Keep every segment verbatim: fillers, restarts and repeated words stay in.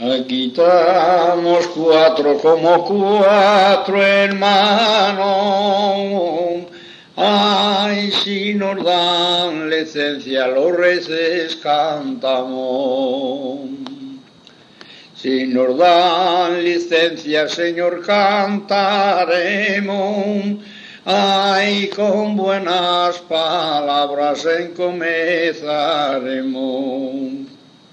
Aquí estamos cuatro como cuatro hermanos. Ay, si nos dan licencia los reyes cantamos. Si nos dan licencia, Señor, cantaremos. Ay, con buenas palabras encomenzaremos.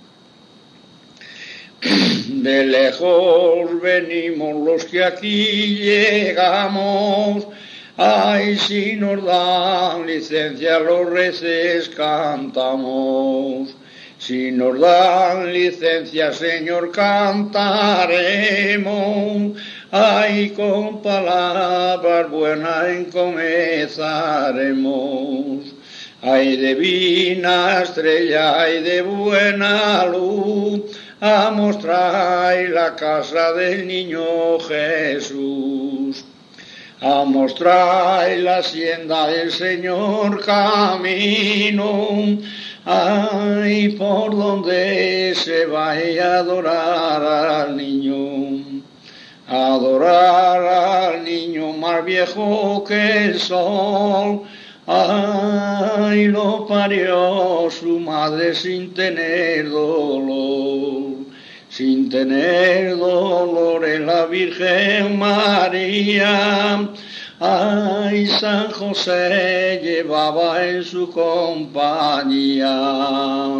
De lejos venimos los que aquí llegamos. Ay, si nos dan licencia los reyes cantamos. Si nos dan licencia, Señor, cantaremos. Ay, con palabras buenas encomenzaremos. Ay, de divina estrella, ay, de buena luz, a mostrar la casa del niño Jesús. A mostrar la hacienda del Señor camino. Ay, por donde se vaya a adorar al niño. Adorar al niño más viejo que el sol. Ay, lo parió su madre sin tener dolor. Sin tener dolor en la Virgen María. Ay, San José llevaba en su compañía.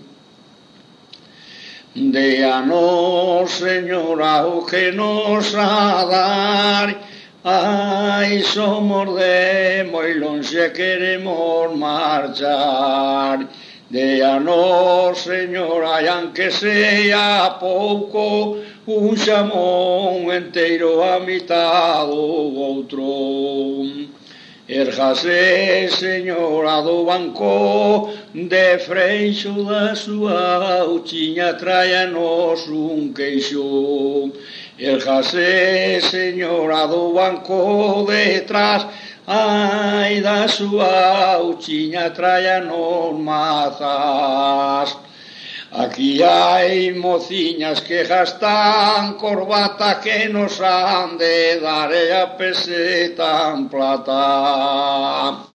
Déanos, Señora, o que nos ha dar. Ay, somos de Moilonse, queremos marchar. Déanos, Señora, y aunque sea poco, un chamón entero a mitad otro. Erjase, Señora, do banco de freixo da súa uchiña, tráianos un queixo. Erjase, Señora, do banco detrás, ai, da súa uchiña, tráianos mazas. Aquí hay mociñas que gastan corbata, que nos han de dar a peseta en plata.